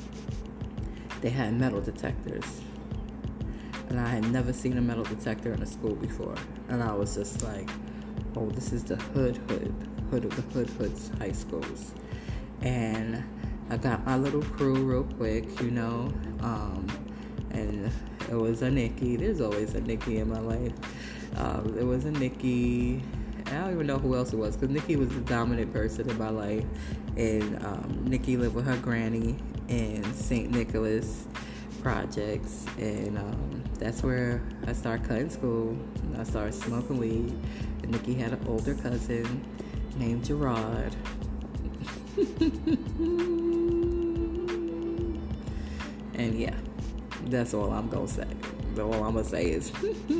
They had metal detectors. And I had never seen a metal detector in a school before. And I was just like, oh, this is the hood hood. Hood of the hood hoods high schools. And I got my little crew real quick, you know, um, and it was a Nikki. There's always a Nikki in my life. Um, there was a Nikki. I don't even know who else it was, because Nikki was the dominant person in my life. And um, Nikki lived with her granny in Saint Nicholas Projects, and um, that's where I started cutting school. And I started smoking weed. And Nikki had an older cousin named Gerard. And yeah, that's all I'm gonna say. All I'm gonna say is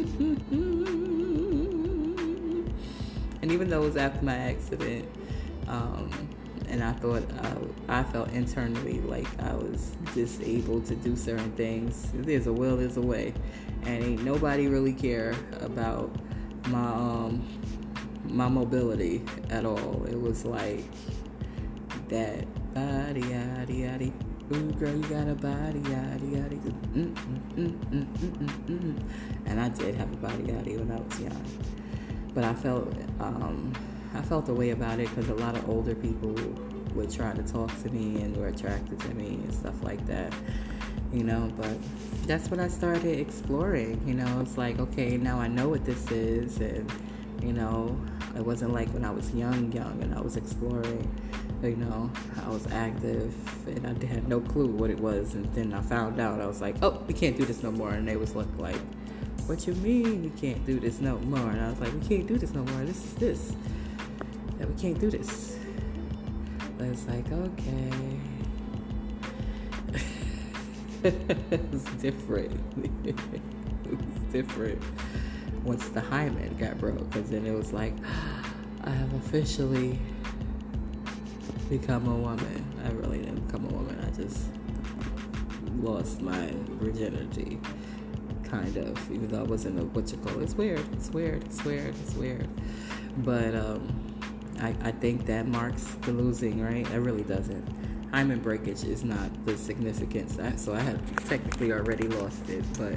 and even though it was after my accident, um, and I thought uh, I felt internally like I was disabled to do certain things. There's a will, there's a way, and ain't nobody really care about my um my mobility at all. It was like that body, yaddy, yaddy. Ooh, girl, you got a body, yaddy, yaddy. Mm, mm, mm, mm, mm, mm, mm. And I did have a body, yaddy, when I was young. But I felt, um, I felt a way about it because a lot of older people would try to talk to me and were attracted to me and stuff like that, you know, but that's when I started exploring, you know. It's like, okay, now I know what this is, and, you know, it wasn't like when I was young, young, and I was exploring, you know, I was active, and I had no clue what it was, and then I found out, I was like, oh, we can't do this no more, and they was look like, what you mean we can't do this no more? And I was like, we can't do this no more, this is this, and we can't do this. But it's like, okay. It's different. It was different once the hymen got broke, because then it was like, I have officially become a woman. I really didn't become a woman. I just lost my virginity, kind of, even though I wasn't a what you call it. It's weird. It's weird. It's weird. It's weird. But um, I, I think that marks the losing, right? It really doesn't. Hymen breakage is not the significance. So I had technically already lost it, but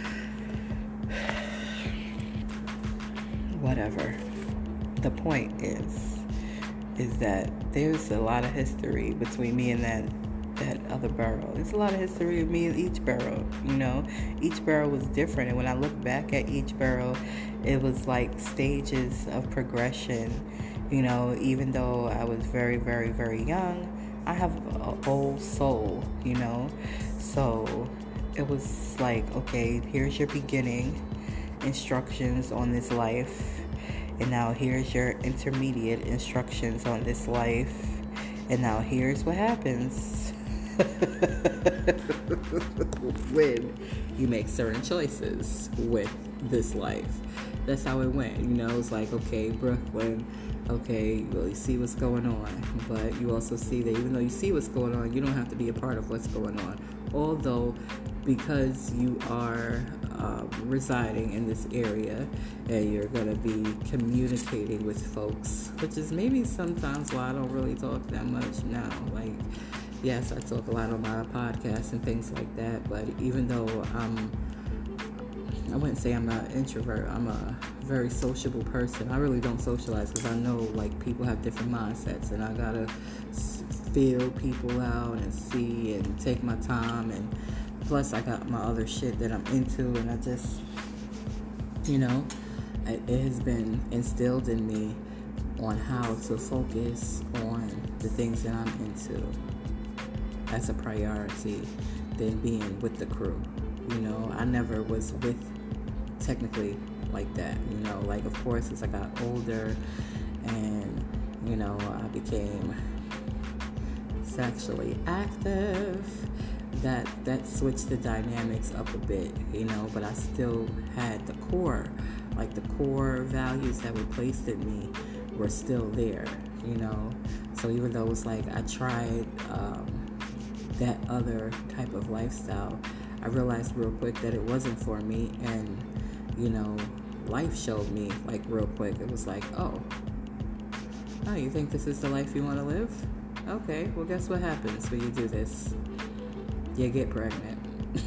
whatever. The point is, is that there's a lot of history between me and that that other borough. There's a lot of history of me in each borough, you know. Each borough was different, and when I look back at each borough, it was like stages of progression, you know. Even though I was very, very, very young, I have an old soul, you know. So it was like, okay, here's your beginning instructions on this life, and now here's your intermediate instructions on this life, and now here's what happens when you make certain choices with this life. That's how it went, you know. It's like, okay, Brooklyn, okay, well, you see what's going on, but you also see that even though you see what's going on, you don't have to be a part of what's going on. Although, because you are uh, residing in this area and you're going to be communicating with folks, which is maybe sometimes why I don't really talk that much now. Like, yes, I talk a lot on my podcast and things like that, but even though I'm I wouldn't say I'm an introvert. I'm a very sociable person. I really don't socialize because I know, like, people have different mindsets, and I gotta feel people out and see and take my time. And plus, I got my other shit that I'm into, and I just, you know, it, it has been instilled in me on how to focus on the things that I'm into as a priority than being with the crew. You know, I never was with, technically, like that, you know, like, of course, as I got older and, you know, I became sexually active, that, that switched the dynamics up a bit, you know, but I still had the core, like, the core values that were placed in me were still there, you know, so even though it was like I tried um, that other type of lifestyle, I realized real quick that it wasn't for me, and, you know, life showed me, like, real quick. It was like, oh, oh, you think this is the life you want to live? Okay, well, guess what happens when you do this? You get pregnant.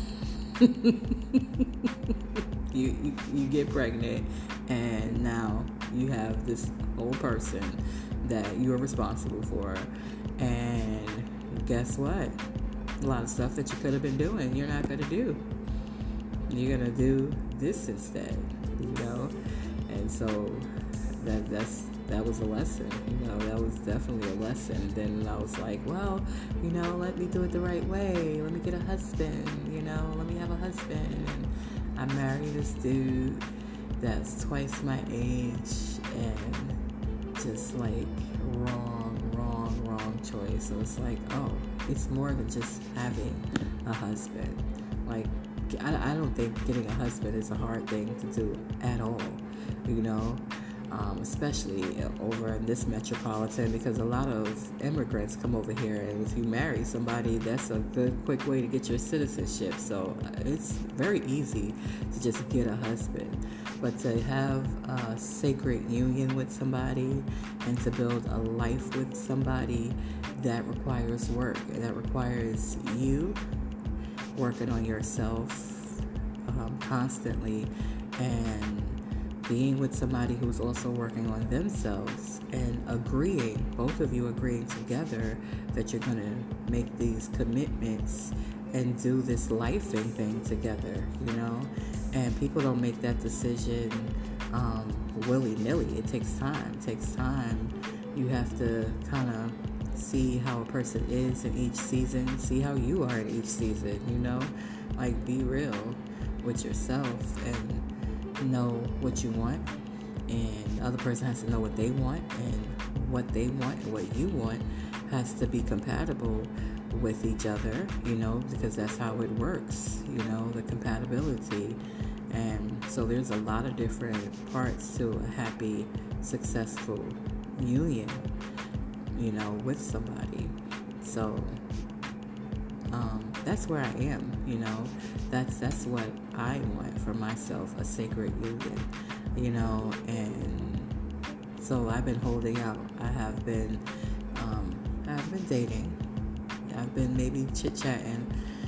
you, you you get pregnant, and now you have this old person that you are responsible for, and guess what? A lot of stuff that you could have been doing, you're not going to do. You're going to do this instead, you know? And so that that's that was a lesson, you know? That was definitely a lesson. Then I was like, well, you know, let me do it the right way. Let me get a husband, you know? Let me have a husband. And I married this dude that's twice my age, and just like wrong, wrong, wrong choice. So it's like, oh, it's more than just having a husband. Like, I, I don't think getting a husband is a hard thing to do at all, you know, um, especially over in this metropolitan, because a lot of immigrants come over here, and if you marry somebody, that's a good, quick way to get your citizenship. So it's very easy to just get a husband. But to have a sacred union with somebody and to build a life with somebody, that requires work, and that requires you working on yourself um, constantly, and being with somebody who's also working on themselves and agreeing, both of you agreeing together that you're going to make these commitments and do this lifing thing together, you know? And people don't make that decision um, willy-nilly. It takes time. It takes time. You have to kind of see how a person is in each season, see how you are in each season, you know? Like, be real with yourself and know what you want, and the other person has to know what they want, and what they want and what you want has to be compatible with each other, you know, because that's how it works, you know, the compatibility. And so there's a lot of different parts to a happy, successful union, you know, with somebody. So um, that's where I am, you know. That's that's what I want for myself, a sacred union, you know. And so I've been holding out. I have been, um, I've been dating. I've been maybe chit-chatting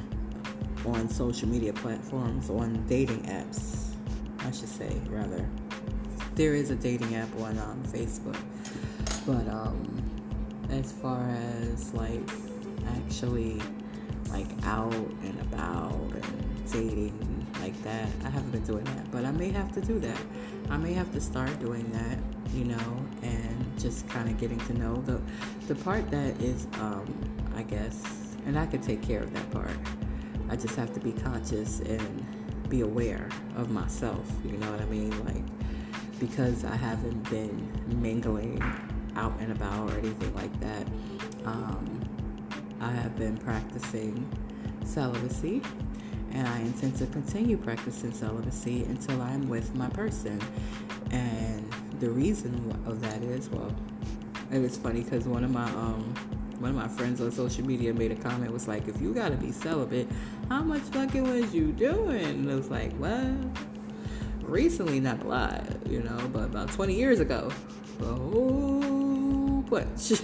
on social media platforms, on dating apps, I should say, rather. There is a dating app on um, Facebook. But um, as far as, like, actually, like, out and about and dating like that, I haven't been doing that. But I may have to do that. I may have to start doing that, you know, and just kind of getting to know the, the part that is... Um, I guess, and I could take care of that part. I just have to be conscious and be aware of myself, you know what I mean? Like, because I haven't been mingling out and about or anything like that, um, I have been practicing celibacy, and I intend to continue practicing celibacy until I'm with my person. And the reason of that is, well, it was funny because one of my um one of my friends on social media made a comment, was like, if you gotta be celibate, how much fucking was you doing? And I was like, well, recently, not a lot, you know, but about twenty years ago, a whole bunch.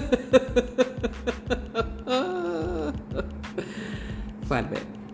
Quite a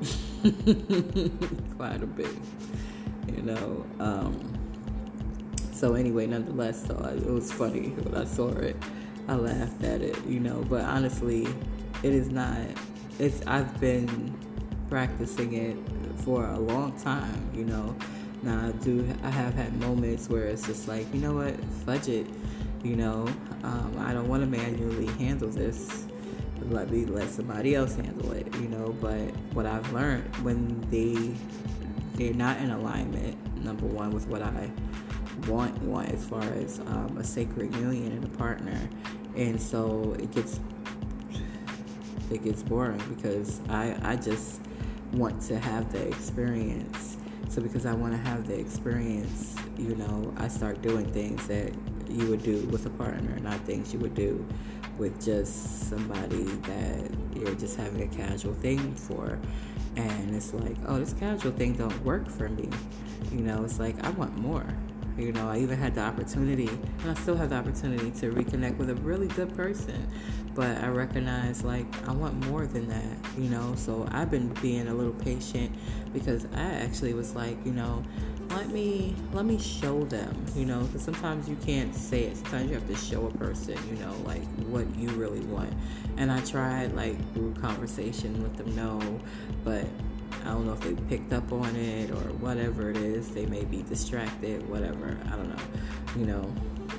bit. Quite a bit, you know. Um, so anyway, nonetheless, though, it was funny when I saw it. I laughed at it, you know, but honestly, it is not, it's, I've been practicing it for a long time, you know. Now, I do, I have had moments where it's just like, you know what, fudge it, you know. Um, I don't want to manually handle this. Let me let somebody else handle it, you know. But what I've learned, when they, they're not in alignment, number one, with what I want want as far as um, a sacred union and a partner, and so it gets it gets boring because I I just want to have the experience. So because I want to have the experience, you know, I start doing things that you would do with a partner, not things you would do with just somebody that you're just having a casual thing for. And it's like, oh, this casual thing don't work for me, you know. It's like, I want more. You know, I even had the opportunity, and I still have the opportunity to reconnect with a really good person. But I recognize, like, I want more than that, you know. So I've been being a little patient because I actually was like, you know, let me let me show them, you know, because sometimes you can't say it. Sometimes you have to show a person, you know, like what you really want. And I tried, like, through conversation, let them know, but I don't know if they picked up on it or whatever it is. They may be distracted, whatever. I don't know, you know.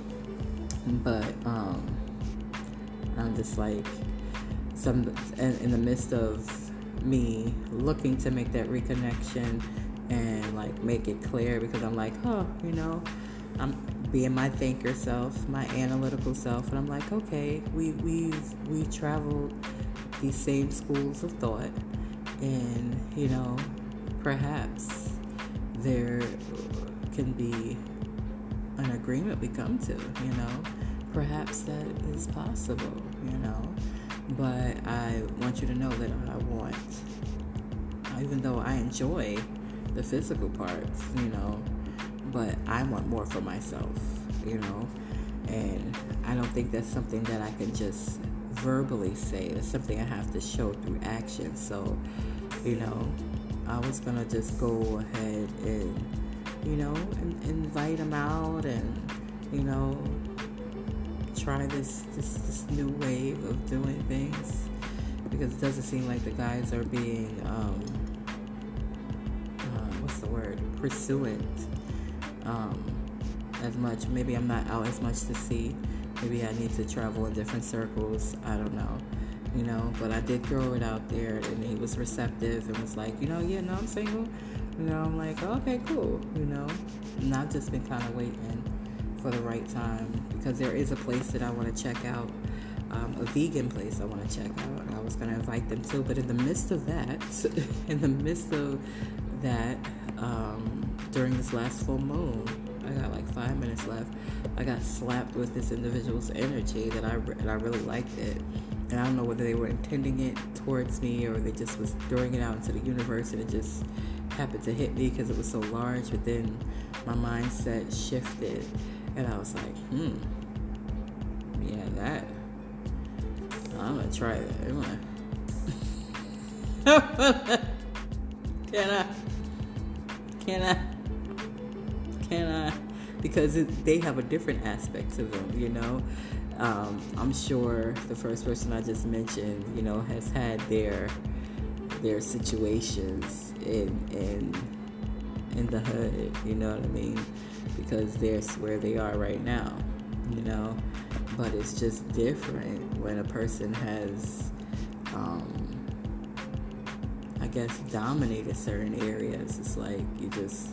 But um, I'm just like, some in, in the midst of me looking to make that reconnection and like make it clear, because I'm like, oh, you know, I'm being my thinker self, my analytical self, and I'm like, okay, we we've we traveled these same schools of thought. And, you know, perhaps there can be an agreement we come to, you know. Perhaps that is possible, you know. But I want you to know that I want, even though I enjoy the physical parts, you know, but I want more for myself, you know. And I don't think that's something that I can just verbally say. It's something I have to show through action. So, you know, I was gonna just go ahead and you know, and, invite them out and, you know, try this, this, this new wave of doing things, because it doesn't seem like the guys are being, um, uh, what's the word, pursuant, um, as much. Maybe I'm not out as much to see. Maybe I need to travel in different circles. I don't know, you know, but I did throw it out there, and he was receptive and was like, you know, yeah, no, I'm single. You know, I'm like, okay, cool, you know, and I've just been kind of waiting for the right time, because there is a place that I want to check out, um, a vegan place I want to check out. I was going to invite them too, but in the midst of that, in the midst of that, um, during this last full moon, I got like five minutes left, I got slapped with this individual's energy that I, and I really liked it. And I don't know whether they were intending it towards me or they just was throwing it out into the universe, and it just happened to hit me because it was so large. But then my mindset shifted, and I was like, hmm, yeah, that, I'm gonna try that. I'm gonna can I can I can I because it, they have a different aspect to them, you know. um, I'm sure the first person I just mentioned, you know, has had their their situations in in in the hood, you know what I mean, because they're where they are right now, you know. But it's just different when a person has, um, I guess, dominated certain areas. It's like you just,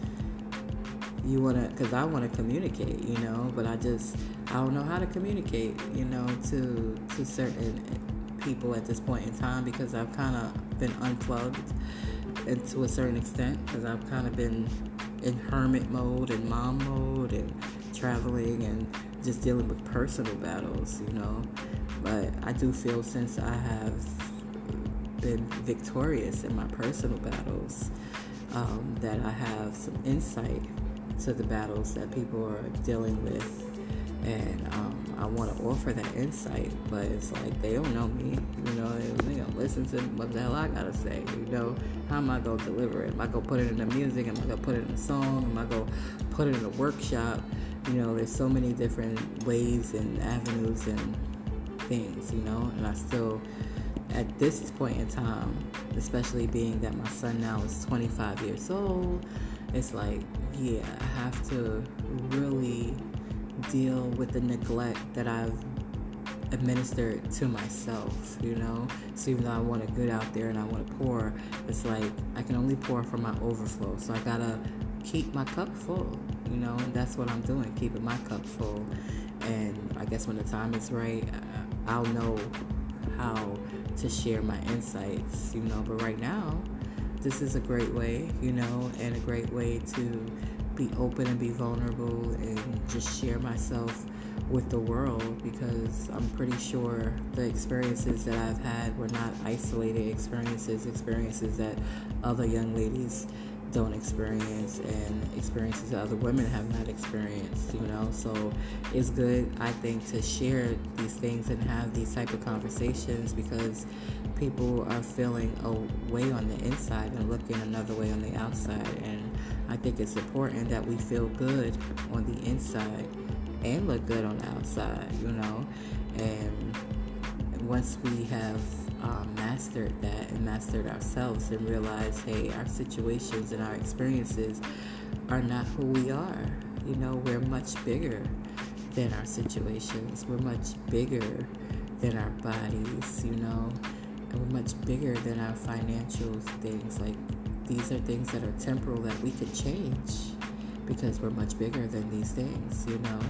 you want to, because I want to communicate, you know, but I just, I don't know how to communicate, you know, to to certain people at this point in time, because I've kind of been unplugged, and to a certain extent, because I've kind of been in hermit mode and mom mode and traveling and just dealing with personal battles, you know. But I do feel, since I have been victorious in my personal battles, um, that I have some insight to the battles that people are dealing with, and um, I want to offer that insight. But it's like, they don't know me, you know. They don't listen to what the hell I gotta say, you know. How am I gonna deliver it? Am I gonna put it in the music? Am I gonna put it in a song? Am I gonna put it in a workshop? You know, there's so many different ways and avenues and things, you know. And I still, at this point in time, especially being that my son now is twenty-five years old, it's like, yeah, I have to really deal with the neglect that I've administered to myself, you know. So even though I want to get out there and I want to pour, it's like I can only pour from my overflow. So I gotta keep my cup full, you know, and that's what I'm doing, keeping my cup full. And I guess when the time is right, I'll know how to share my insights, you know. But right now, this is a great way, you know, and a great way to be open and be vulnerable and just share myself with the world, because I'm pretty sure the experiences that I've had were not isolated experiences, experiences that other young ladies don't experience, and experiences that other women have not experienced, you know. So it's good, I think, to share these things and have these type of conversations, because people are feeling a way on the inside and looking another way on the outside. And I think it's important that we feel good on the inside and look good on the outside, you know. And once we have um, mastered that and mastered ourselves and realized, hey, our situations and our experiences are not who we are. You know, we're much bigger than our situations. We're much bigger than our bodies, you know. And we're much bigger than our financial things. Like, these are things that are temporal that we could change, because we're much bigger than these things, you know.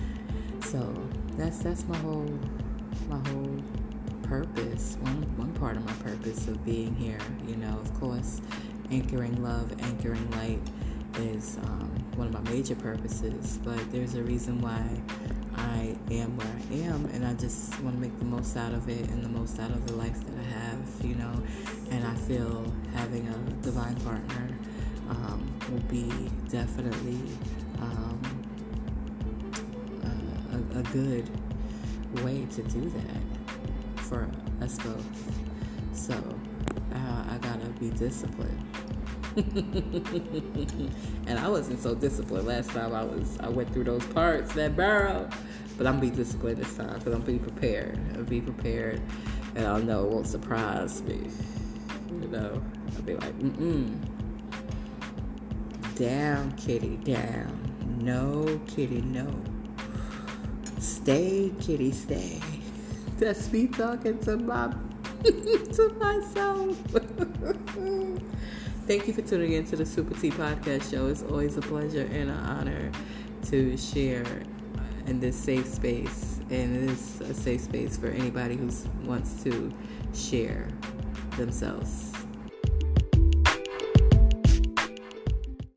So that's that's my whole my whole purpose. One one part of my purpose of being here, you know. Of course, anchoring love, anchoring light is um, one of my major purposes. But there's a reason why I am where I am, and I just want to make the most out of it and the most out of the life that I have, you know. And I feel having a divine partner um, will be definitely um, a, a good way to do that for us both. So uh, I gotta be disciplined. And I wasn't so disciplined last time. I was I went through those parts, that barrel. But I'm gonna be disciplined this time because I'm gonna be prepared. I'll be prepared, and I'll know it won't surprise me. You know, I'll be like, mm-mm. Down, kitty, down. No, kitty, no. Stay, kitty, stay. That's me talking to my to myself. Thank you for tuning in to the Super T Podcast Show. It's always a pleasure and an honor to share in this safe space, and it is a safe space for anybody who wants to share themselves.